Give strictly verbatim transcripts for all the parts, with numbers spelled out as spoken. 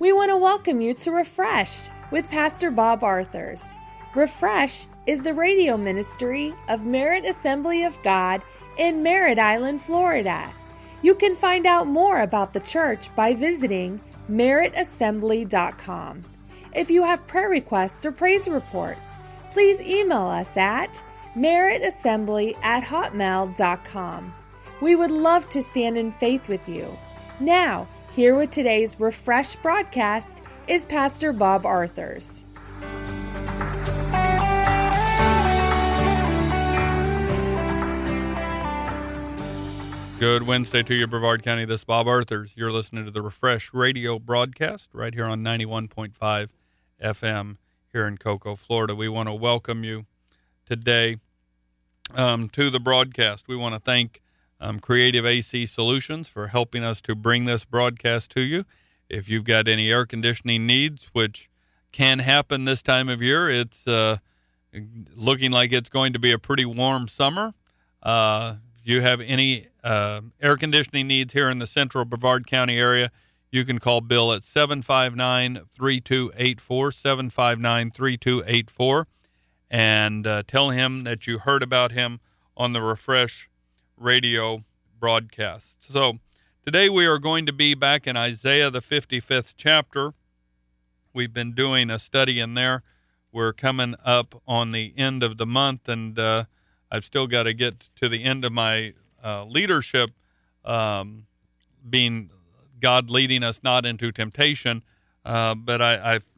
we want to welcome you to Refreshed with Pastor Bob Arthurs. Refresh is the radio ministry of Merritt Assembly of God in Merritt Island, Florida. You can find out more about the church by visiting merritt assembly dot com. If you have prayer requests or praise reports, please email us at merritt assembly at hotmail dot com. We would love to stand in faith with you. Now, here with today's Refresh broadcast is Pastor Bob Arthurs. Good Wednesday to you, Brevard County. This is Bob Arthurs. You're listening to the Refresh radio broadcast right here on ninety-one point five F M here in Cocoa, Florida. We want to welcome you today um, to the broadcast. We want to thank um, Creative A C Solutions for helping us to bring this broadcast to you. If you've got any air conditioning needs, which can happen this time of year, it's uh, looking like it's going to be a pretty warm summer. Uh, if you have any uh, air conditioning needs here in the central Brevard County area, you can call Bill at seven five nine, three two eight four, seven five nine, three two eight four, and uh, tell him that you heard about him on the Refresh radio broadcast. So today we are going to be back in Isaiah, the fifty-fifth chapter. We've been doing a study in there. We're coming up on the end of the month, and uh, I've still got to get to the end of my uh, leadership, um, being God leading us not into temptation. Uh, but I, I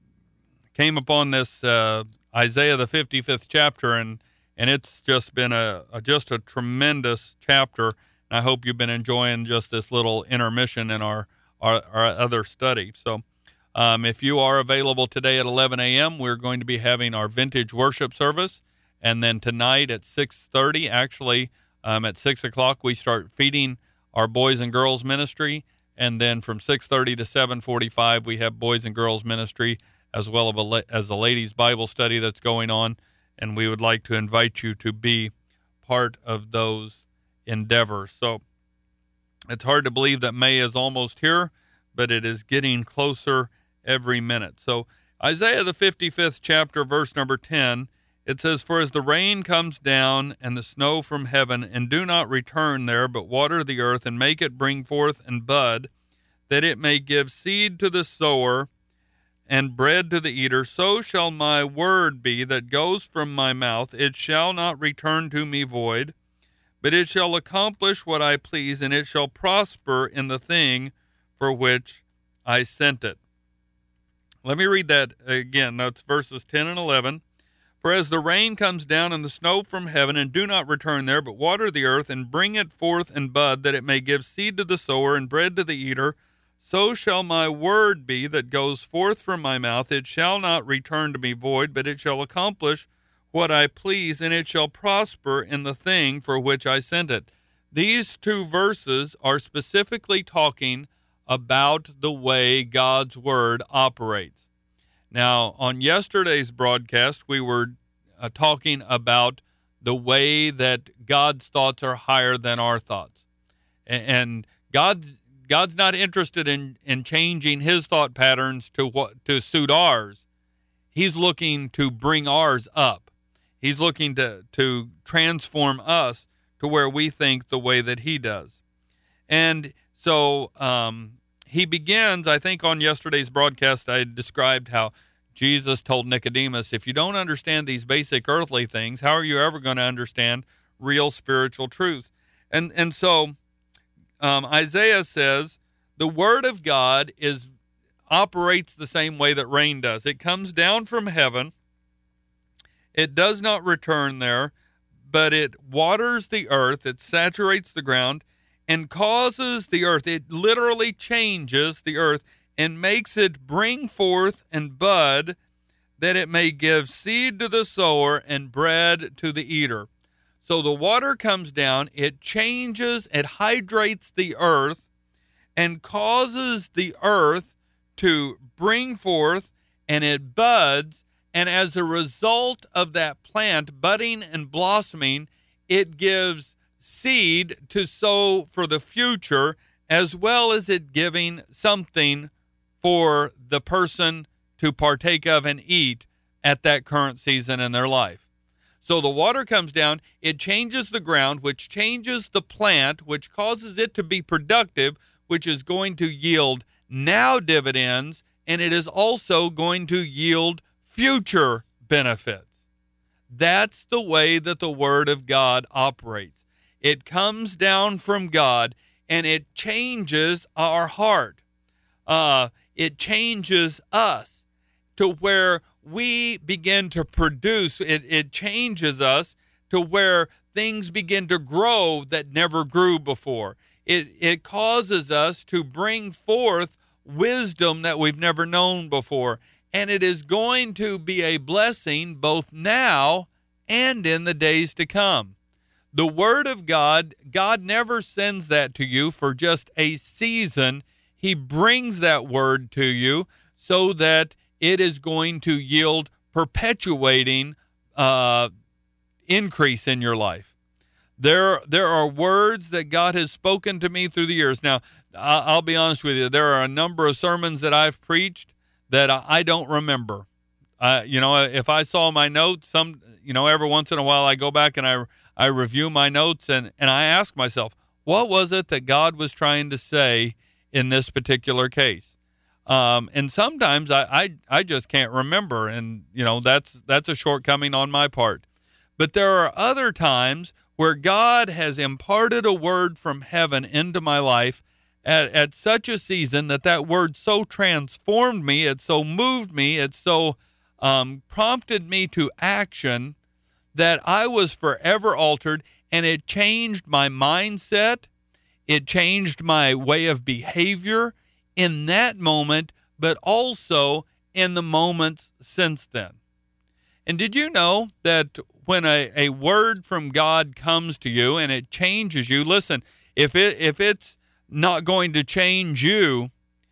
came upon this uh, Isaiah, the fifty-fifth chapter, and and it's just been a, a just a tremendous chapter. And I hope you've been enjoying just this little intermission in our our, our other study. So um, if you are available today at eleven a.m., we're going to be having our vintage worship service. And then tonight at six thirty, actually um, at six o'clock, we start feeding our boys and girls ministry. And then from six thirty to seven forty-five, we have boys and girls ministry as well as a ladies' Bible study that's going on. And we would like to invite you to be part of those endeavors. So it's hard to believe that May is almost here, but it is getting closer every minute. So Isaiah, the fifty-fifth chapter, verse number ten, it says, "For as the rain comes down and the snow from heaven, and do not return there, but water the earth and make it bring forth and bud, that it may give seed to the sower and bread to the eater, so shall my word be that goes from my mouth. It shall not return to me void, but it shall accomplish what I please, and it shall prosper in the thing for which I sent it." Let me read that again. That's verses ten and eleven. "For as the rain comes down and the snow from heaven, and do not return there, but water the earth, and bring it forth and bud, that it may give seed to the sower and bread to the eater, so shall my word be that goes forth from my mouth. It shall not return to me void, but it shall accomplish what I please, and it shall prosper in the thing for which I sent it." These two verses are specifically talking about the way God's word operates. Now, on yesterday's broadcast, we were uh, talking about the way that God's thoughts are higher than our thoughts. And, and God's God's not interested in, in changing his thought patterns to what to suit ours. He's looking to bring ours up. He's looking to, to transform us to where we think the way that he does. And so um, he begins, I think on yesterday's broadcast, I described how Jesus told Nicodemus, if you don't understand these basic earthly things, how are you ever going to understand real spiritual truth? And and so um, Isaiah says the word of God is operates the same way that rain does. It comes down from heaven. It does not return there, but it waters the earth. It saturates the ground and causes the earth. It literally changes the earth and makes it bring forth and bud, that it may give seed to the sower and bread to the eater. So the water comes down, it changes, it hydrates the earth, and causes the earth to bring forth, and it buds, and as a result of that plant budding and blossoming, it gives seed to sow for the future, as well as it giving something for the person to partake of and eat at that current season in their life. So the water comes down, it changes the ground, which changes the plant, which causes it to be productive, which is going to yield now dividends, and it is also going to yield future benefits. That's the way that the Word of God operates. It comes down from God, and it changes our heart. Uh, it changes us to where we begin to produce. It, it changes us to where things begin to grow that never grew before. It, it causes us to bring forth wisdom that we've never known before. And it is going to be a blessing both now and in the days to come. The Word of God, God never sends that to you for just a season. He brings that Word to you so that it is going to yield perpetuating uh, increase in your life. There, there are words that God has spoken to me through the years. Now, I'll be honest with you. There are a number of sermons that I've preached that I don't remember. Uh, you know, if I saw my notes, some, you know, every once in a while I go back and I, I review my notes and, and I ask myself, what was it that God was trying to say in this particular case? Um, and sometimes I, I, I just can't remember. And, you know, that's, that's a shortcoming on my part. But there are other times where God has imparted a word from heaven into my life at, at such a season that that word so transformed me, it so moved me, it so um, prompted me to action that I was forever altered, and it changed my mindset. It changed my way of behavior in that moment, but also in the moments since then. And did you know that when a, a word from God comes to you and it changes you, listen, if it if it's not going to change you,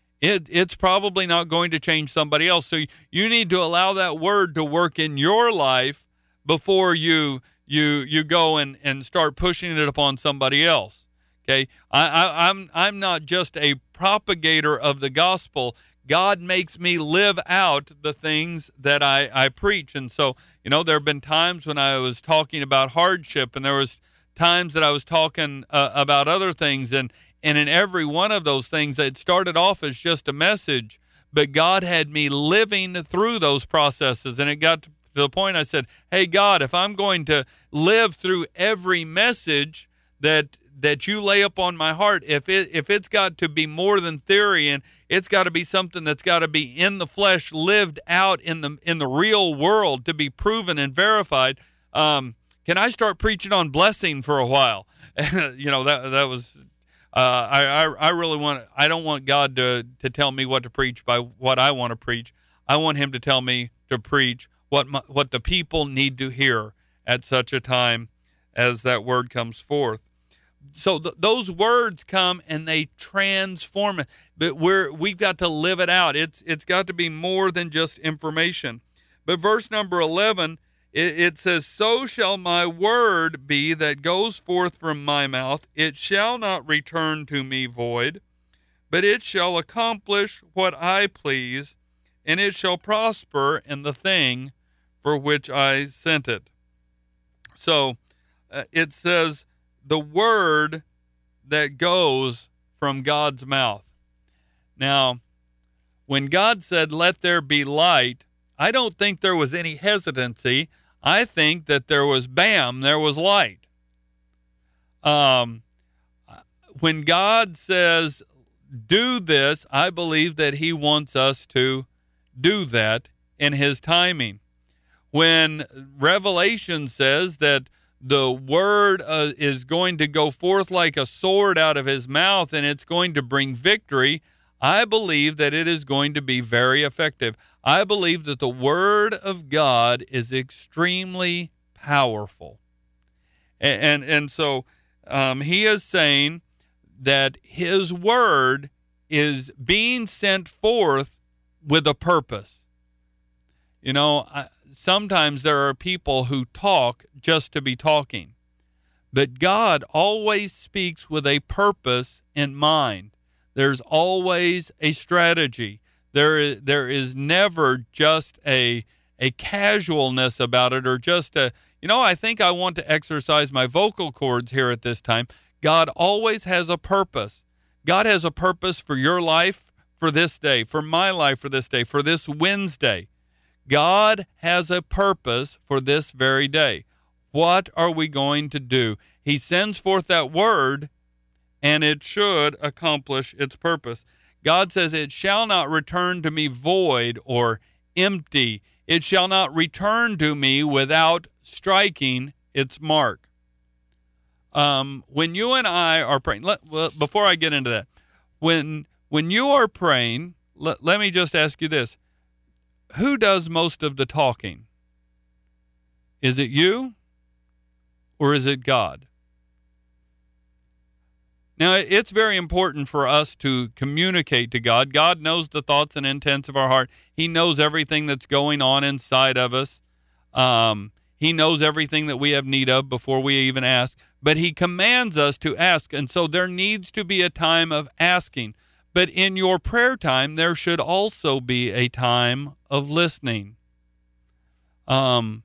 it it's probably not going to change somebody else. So you need to allow that word to work in your life before you you you go and, and start pushing it upon somebody else. Okay, I, I, I'm I'm not just a propagator of the gospel. God makes me live out the things that I, I preach. And so, you know, there have been times when I was talking about hardship, and there was times that I was talking uh, about other things. And, and in every one of those things, it started off as just a message, but God had me living through those processes. And it got to the point I said, hey, God, if I'm going to live through every message that that you lay up on my heart, if it if it's got to be more than theory, and it's got to be something that's got to be in the flesh, lived out in the in the real world to be proven and verified, um, can I start preaching on blessing for a while? you know, that that was uh, I, I I really want I don't want God to to tell me what to preach by what I want to preach. I want Him to tell me to preach what my, what the people need to hear at such a time as that word comes forth. So th- those words come and they transform it, but we're we've got to live it out. It's it's got to be more than just information. But verse number eleven, it, it says, "So shall my word be that goes forth from my mouth; it shall not return to me void, but it shall accomplish what I please, and it shall prosper in the thing for which I sent it." So uh, it says, the word that goes from God's mouth. Now, when God said, "Let there be light," I don't think there was any hesitancy. I think that there was bam, there was light. Um, when God says, "Do this," I believe that He wants us to do that in His timing. When Revelation says that the word uh, is going to go forth like a sword out of His mouth, and it's going to bring victory, I believe that it is going to be very effective. I believe that the word of God is extremely powerful. And and, and so um, He is saying that His word is being sent forth with a purpose. You know, I, sometimes there are people who talk just to be talking, but God always speaks with a purpose in mind. There's always a strategy. There is, there is never just a a casualness about it, or just a, you know, I think I want to exercise my vocal cords here at this time. God always has a purpose. God has a purpose for your life for this day, for my life for this day, for this Wednesday. God has a purpose for this very day. What are we going to do? He sends forth that word, and it should accomplish its purpose. God says, it shall not return to me void or empty. It shall not return to me without striking its mark. Um, when you and I are praying, let, well, before I get into that, when when you are praying, let, let me just ask you this. Who does most of the talking? Is it you, or is it God? Now, it's very important for us to communicate to God. God knows the thoughts and intents of our heart. He knows everything that's going on inside of us. Um, he knows everything that we have need of before we even ask. But he commands us to ask. And so there needs to be a time of asking. But in your prayer time, there should also be a time of listening. Um,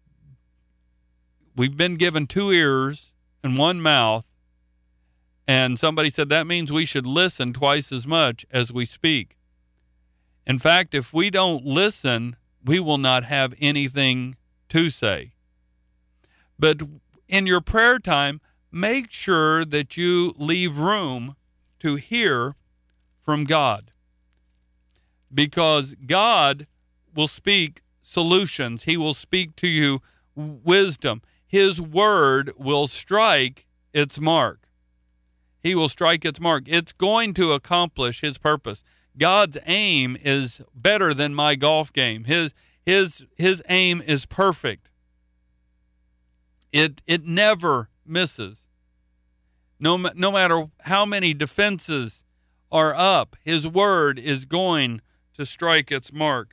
we've been given two ears and one mouth. And somebody said that means we should listen twice as much as we speak. In fact, if we don't listen, we will not have anything to say. But in your prayer time, make sure that you leave room to hear from God. Because God will speak solutions. He will speak to you wisdom. His word will strike its mark. He will strike its mark. It's going to accomplish his purpose. God's aim is better than my golf game. His his his aim is perfect. It it never misses. No no matter how many defenses are up, his word is going to strike its mark.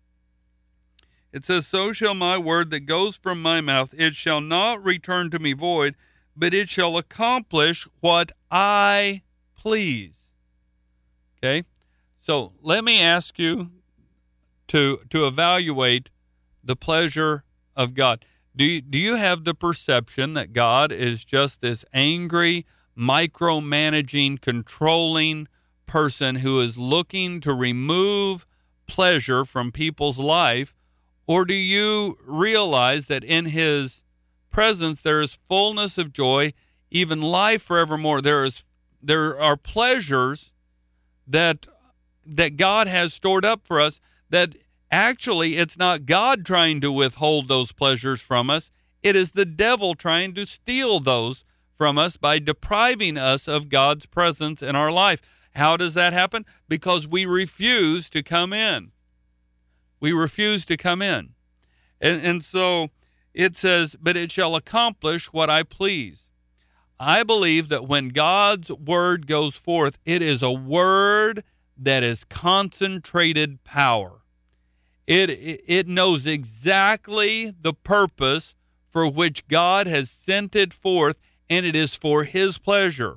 It says, "So shall my word that goes from my mouth, it shall not return to me void, but it shall accomplish what I please." Okay? So let me ask you to to evaluate the pleasure of God. Do you, do you have the perception that God is just this angry, micromanaging, controlling person who is looking to remove pleasure from people's life? Or do you realize that in his presence there is fullness of joy, even life forevermore? There is there are pleasures that that God has stored up for us, that actually it's not God trying to withhold those pleasures from us. It is the devil trying to steal those from us by depriving us of God's presence in our life. How does that happen? Because we refuse to come in. We refuse to come in. And, and so it says, "But it shall accomplish what I please." I believe that when God's word goes forth, it is a word that is concentrated power. It, it, it knows exactly the purpose for which God has sent it forth, and it is for his pleasure.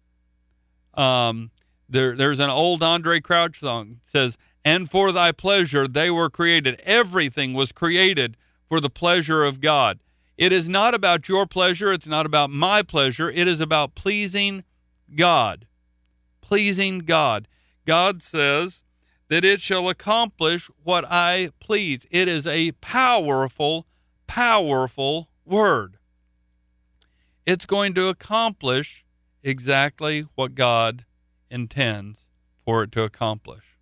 Um, there, there's an old Andre Crouch song that says, "And for thy pleasure they were created." Everything was created for the pleasure of God. It is not about your pleasure. It's not about my pleasure. It is about pleasing God. Pleasing God. God says that it shall accomplish what I please. It is a powerful, powerful word. It's going to accomplish exactly what God intends for it to accomplish.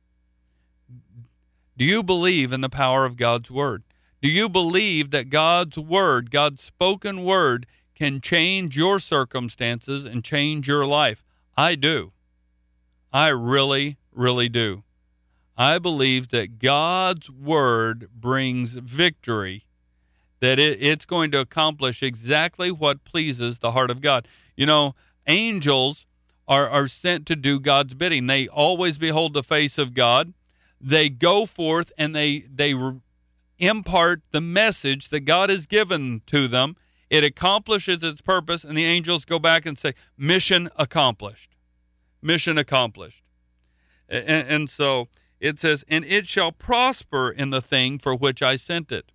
Do you believe in the power of God's word? Do you believe that God's word, God's spoken word, can change your circumstances and change your life? I do. I really, really do. I believe that God's word brings victory, that it, it's going to accomplish exactly what pleases the heart of God. You know, angels are, are sent to do God's bidding. They always behold the face of God. They go forth and they they impart the message that God has given to them. It accomplishes its purpose, and the angels go back and say, "Mission accomplished. Mission accomplished." And, and so It says, and it shall prosper in the thing for which I sent it.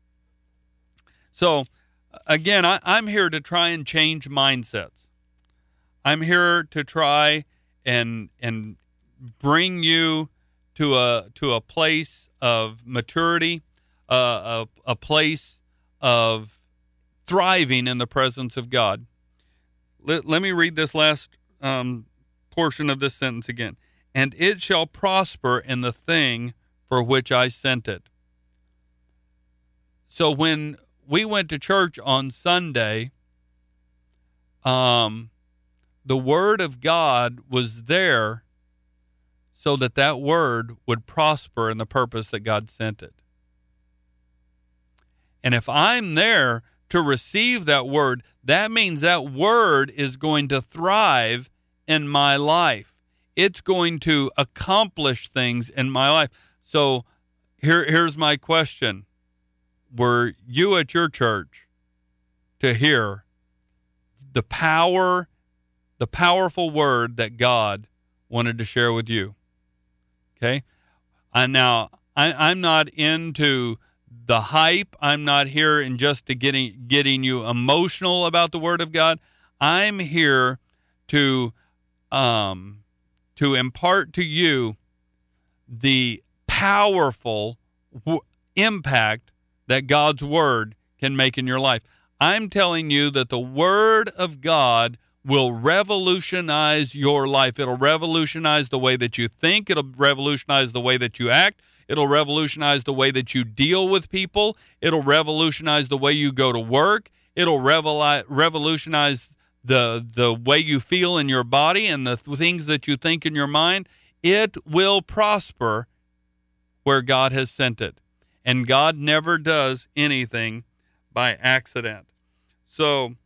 So, again, I, I'm here to try and change mindsets. I'm here to try and and bring you to a to a place of maturity, uh, a, a place of thriving in the presence of God. Let, let me read this last um, portion of this sentence again. And it shall prosper in the thing for which I sent it. So when we went to church on Sunday, um, the Word of God was there so that that Word would prosper in the purpose that God sent it. And if I'm there to receive that Word, that means that Word is going to thrive in my life. It's going to accomplish things in my life. So here, here's my question. Were you at your church to hear the power, the powerful word that God wanted to share with you? Okay? And now, I, I'm not into the hype. I'm not here in just to getting getting you emotional about the Word of God. I'm here to um, to impart to you the powerful w- impact that God's Word can make in your life. I'm telling you that the Word of God will revolutionize your life. It'll revolutionize the way that you think. It'll revolutionize the way that you act. It'll revolutionize the way that you deal with people. It'll revolutionize the way you go to work. It'll revol- revolutionize the the way you feel in your body and the th- things that you think in your mind. It will prosper where God has sent it. And God never does anything by accident. So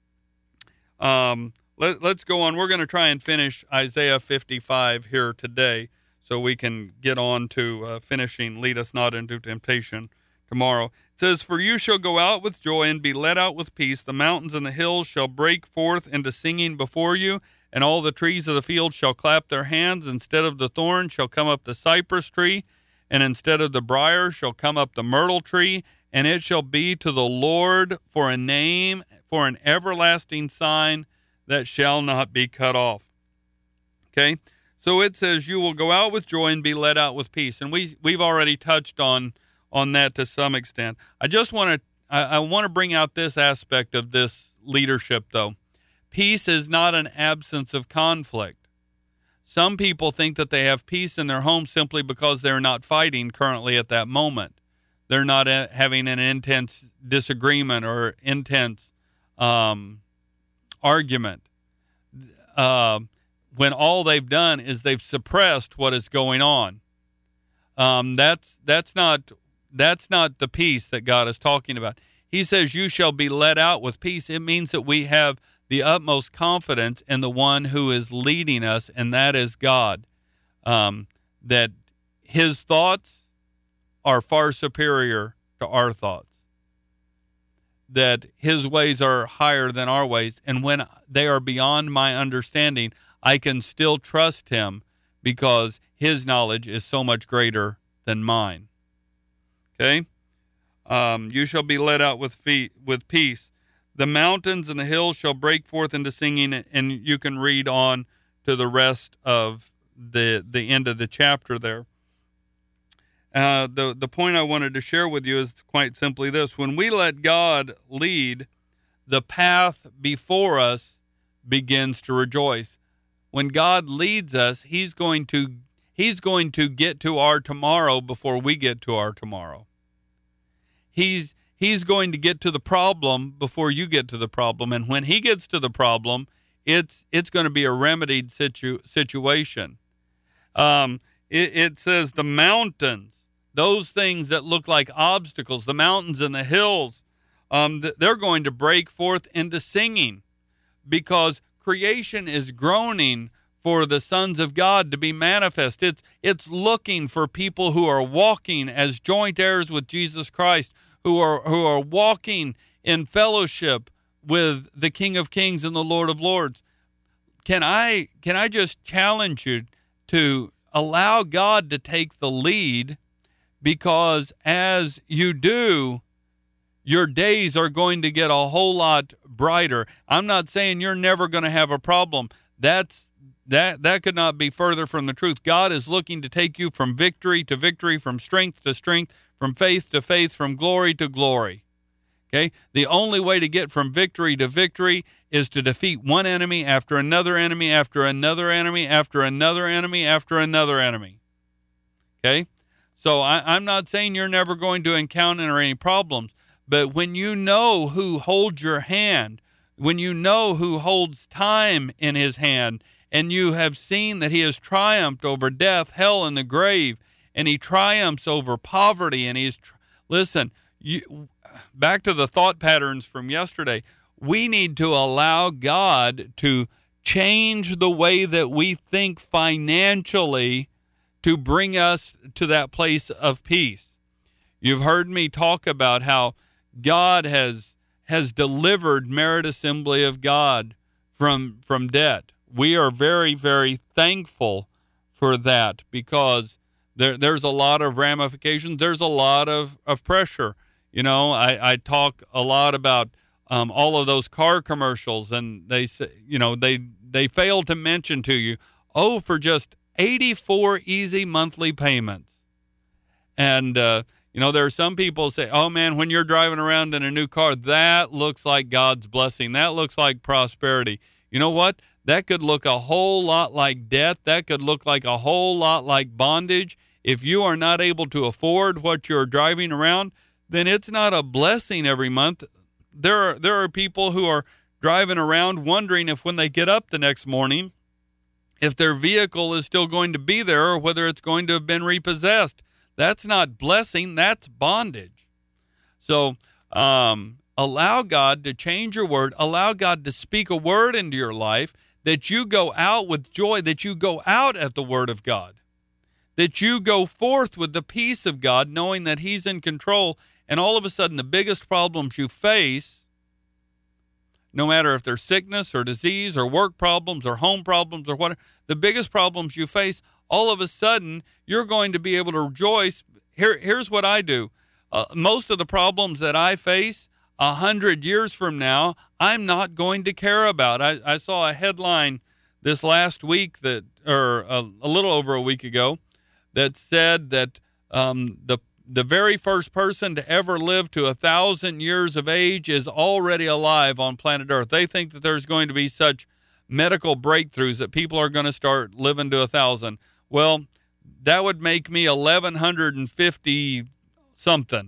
um, let, let's go on. We're going to try and finish Isaiah fifty-five here today so we can get on to uh, finishing Lead Us Not Into Temptation tomorrow. It says, for you shall go out with joy and be led out with peace. The mountains and the hills shall break forth into singing before you, and all the trees of the field shall clap their hands. Instead of the thorn shall come up the cypress tree, and instead of the briar shall come up the myrtle tree, and it shall be to the Lord for a name, for an everlasting sign that shall not be cut off. Okay? So it says, you will go out with joy and be led out with peace. And we, we've already touched on, on that to some extent. I just want to I, I want to bring out this aspect of this leadership, though. Peace is not an absence of conflict. Some people think that they have peace in their home simply because they're not fighting currently at that moment. They're not a, having an intense disagreement or intense um, argument. Uh, when all they've done is they've suppressed what is going on. Um, that's that's not that's not the peace that God is talking about. He says, you shall be led out with peace. It means that we have the utmost confidence in the one who is leading us, and that is God. Um, that his thoughts are far superior to our thoughts. That his ways are higher than our ways, and when they are beyond my understanding, I can still trust him because his knowledge is so much greater than mine. Okay? Um, you shall be led out with feet, with peace. The mountains and the hills shall break forth into singing, and you can read on to the rest of the the end of the chapter there. Uh, the, the point I wanted to share with you is quite simply this. When we let God lead, the path before us begins to rejoice. When God leads us, he's going to he's going to get to our tomorrow before we get to our tomorrow. He's He's going to get to the problem before you get to the problem. And when he gets to the problem, it's it's going to be a remedied situ, situation. Um, it, it says the mountains, those things that look like obstacles, the mountains and the hills, um, they're going to break forth into singing because creation is groaning for the sons of God to be manifest. It's, it's looking for people who are walking as joint heirs with Jesus Christ, who are who are walking in fellowship with the King of Kings and the Lord of Lords. Can I can I just challenge you to allow God to take the lead, because as you do, your days are going to get a whole lot brighter. I'm not saying you're never going to have a problem. That's that that could not be further from the truth. God is looking to take you from victory to victory, from strength to strength, from faith to faith, from glory to glory. Okay? The only way to get from victory to victory is to defeat one enemy after another enemy, after another enemy, after another enemy, after another enemy. Okay? So I, I'm not saying you're never going to encounter any problems, but when you know who holds your hand, when you know who holds time in his hand, and you have seen that he has triumphed over death, hell, and the grave, and he triumphs over poverty, and he's, tr- listen, you, back to the thought patterns from yesterday, we need to allow God to change the way that we think financially to bring us to that place of peace. You've heard me talk about how God has has delivered Merit Assembly of God from from debt. We are very, very thankful for that, because there there's a lot of ramifications. There's a lot of, of pressure. You know, I, I talk a lot about um, all of those car commercials, and they say, you know, they they fail to mention to you, oh, for just eighty-four easy monthly payments. And, uh, you know, there are some people say, oh, man, when you're driving around in a new car, that looks like God's blessing. That looks like prosperity. You know what? That could look a whole lot like death. That could look like a whole lot like bondage. If you are not able to afford what you're driving around, then it's not a blessing every month. There are, there are people who are driving around wondering if when they get up the next morning, if their vehicle is still going to be there or whether it's going to have been repossessed. That's not blessing, that's bondage. So um, allow God to change your word. Allow God to speak a word into your life, that you go out with joy, that you go out at the word of God, that you go forth with the peace of God, knowing that he's in control. And all of a sudden, the biggest problems you face, no matter if they're sickness or disease or work problems or home problems or whatever, the biggest problems you face, all of a sudden, you're going to be able to rejoice. Here, here's what I do. Uh, most of the problems that I face a hundred years from now, I'm not going to care about. I, I saw a headline this last week that, or a, a little over a week ago, that said that um, the the very first person to ever live to a thousand years of age is already alive on planet Earth. They think that there's going to be such medical breakthroughs that people are going to start living to a thousand. Well, that would make me eleven fifty something.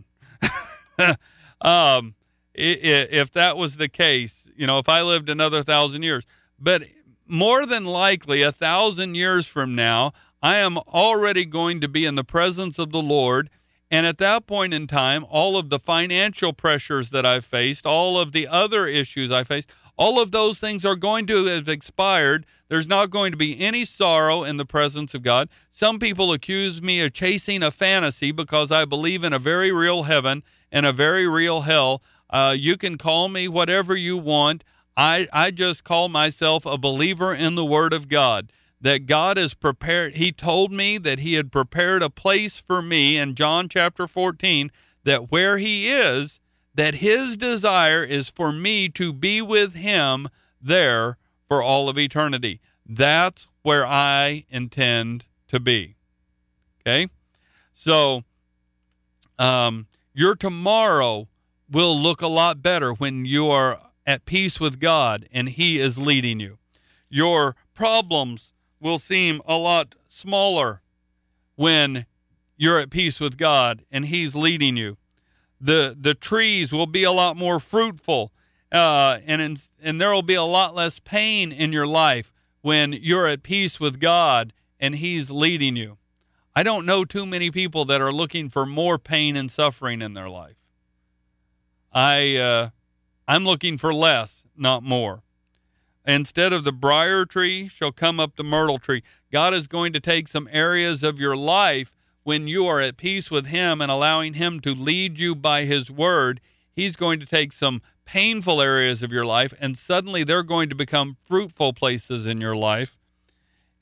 um, if that was the case, you know, if I lived another thousand years, but more than likely a thousand years from now, I am already going to be in the presence of the Lord. And at that point in time, all of the financial pressures that I've faced, all of the other issues I faced, all of those things are going to have expired. There's not going to be any sorrow in the presence of God. Some people accuse me of chasing a fantasy because I believe in a very real heaven and a very real hell. Uh, you can call me whatever you want. I, I just call myself a believer in the Word of God, that God has prepared. He told me that he had prepared a place for me in John chapter fourteen, that where he is, that his desire is for me to be with him there for all of eternity. That's where I intend to be. Okay? So um, your tomorrow will look a lot better when you are at peace with God and he is leading you. Your problems will seem a lot smaller when you're at peace with God and he's leading you. The the trees will be a lot more fruitful, uh, and in, and there will be a lot less pain in your life when you're at peace with God and he's leading you. I don't know too many people that are looking for more pain and suffering in their life. I uh, I'm looking for less, not more. Instead of the briar tree shall come up the myrtle tree. God is going to take some areas of your life when you are at peace with him and allowing him to lead you by his word. He's going to take some painful areas of your life, and suddenly they're going to become fruitful places in your life.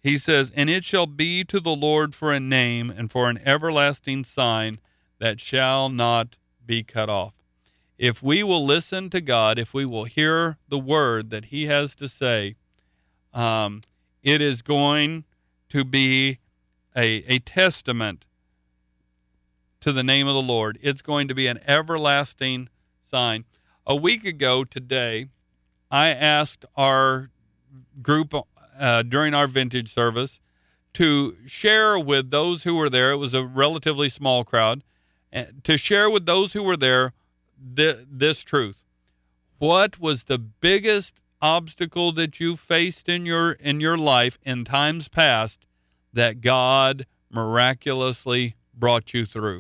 He says, and it shall be to the Lord for a name and for an everlasting sign that shall not be cut off. If we will listen to God, if we will hear the word that he has to say, um, it is going to be a, a testament to the name of the Lord. It's going to be an everlasting sign. A week ago today, I asked our group uh, during our vintage service to share with those who were there. It was a relatively small crowd. Uh, to share with those who were there th- this truth. What was the biggest obstacle that you faced in your in your life in times past that God miraculously brought you through?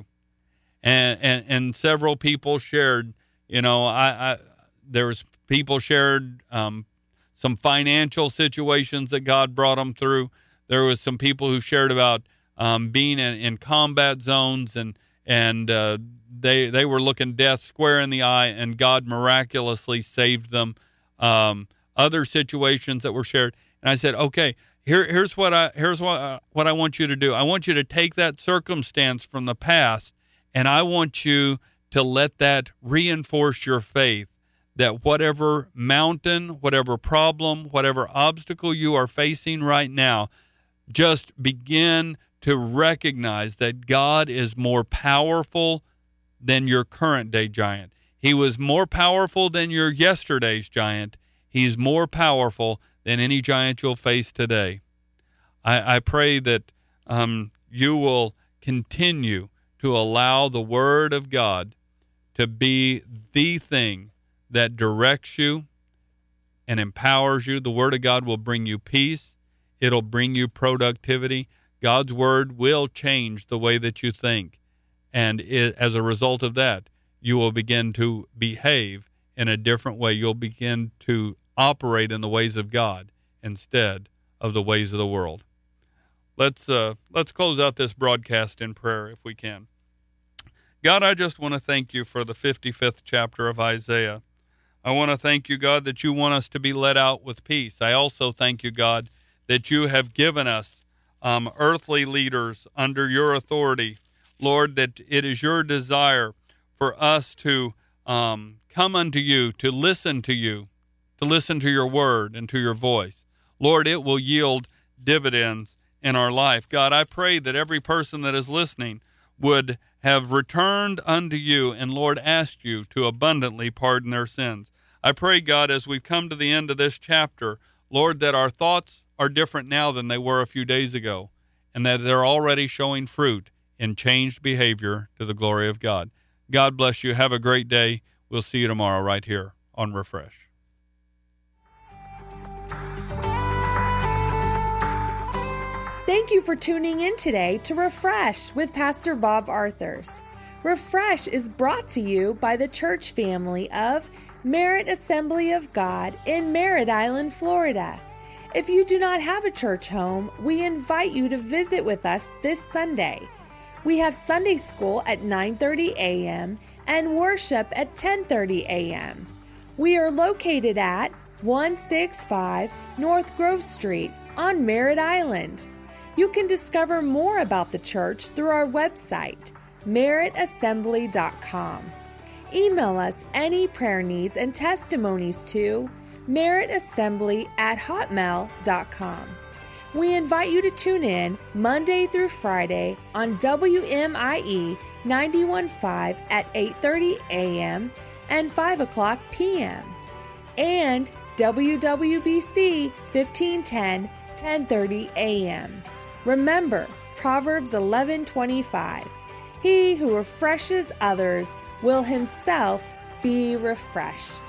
And and, and several people shared, you know, I, I there was people shared um, some financial situations that God brought them through. There was some people who shared about um, being in, in combat zones and and uh, they they were looking death square in the eye, and God miraculously saved them. Um, other situations that were shared, and I said, okay, here here's what I here's what uh, what I want you to do. I want you to take that circumstance from the past, and I want you to let that reinforce your faith. That whatever mountain, whatever problem, whatever obstacle you are facing right now, just begin to recognize that God is more powerful than your current day giant. He was more powerful than your yesterday's giant. He's more powerful than any giant you'll face today. I, I pray that um, you will continue to allow the Word of God to be the thing that directs you and empowers you. The Word of God will bring you peace. It'll bring you productivity. God's Word will change the way that you think. And it, as a result of that, you will begin to behave in a different way. You'll begin to operate in the ways of God instead of the ways of the world. Let's uh, let's close out this broadcast in prayer if we can. God, I just want to thank you for the fifty-fifth chapter of Isaiah. I want to thank you, God, that you want us to be led out with peace. I also thank you, God, that you have given us um, earthly leaders under your authority. Lord, that it is your desire for us to um, come unto you, to listen to you, to listen to your word and to your voice. Lord, it will yield dividends in our life. God, I pray that every person that is listening would have returned unto you and, Lord, asked you to abundantly pardon their sins. I pray, God, as we've come to the end of this chapter, Lord, that our thoughts are different now than they were a few days ago, and that they're already showing fruit in changed behavior to the glory of God. God bless you. Have a great day. We'll see you tomorrow right here on Refresh. Thank you for tuning in today to Refresh with Pastor Bob Arthurs. Refresh is brought to you by the church family of Merritt Assembly of God in Merritt Island, Florida. If you do not have a church home, we invite you to visit with us this Sunday. We have Sunday school at nine thirty a.m. and worship at ten thirty a.m. We are located at one sixty-five North Grove Street on Merritt Island. You can discover more about the church through our website, merritt assembly dot com. Email us any prayer needs and testimonies to merrittassembly at hotmail dot com. We invite you to tune in Monday through Friday on W M I E ninety-one point five at eight thirty a.m. and five o'clock p.m. and W W B C fifteen ten, ten thirty a.m. Remember Proverbs eleven twenty-five. He who refreshes others will himself be refreshed.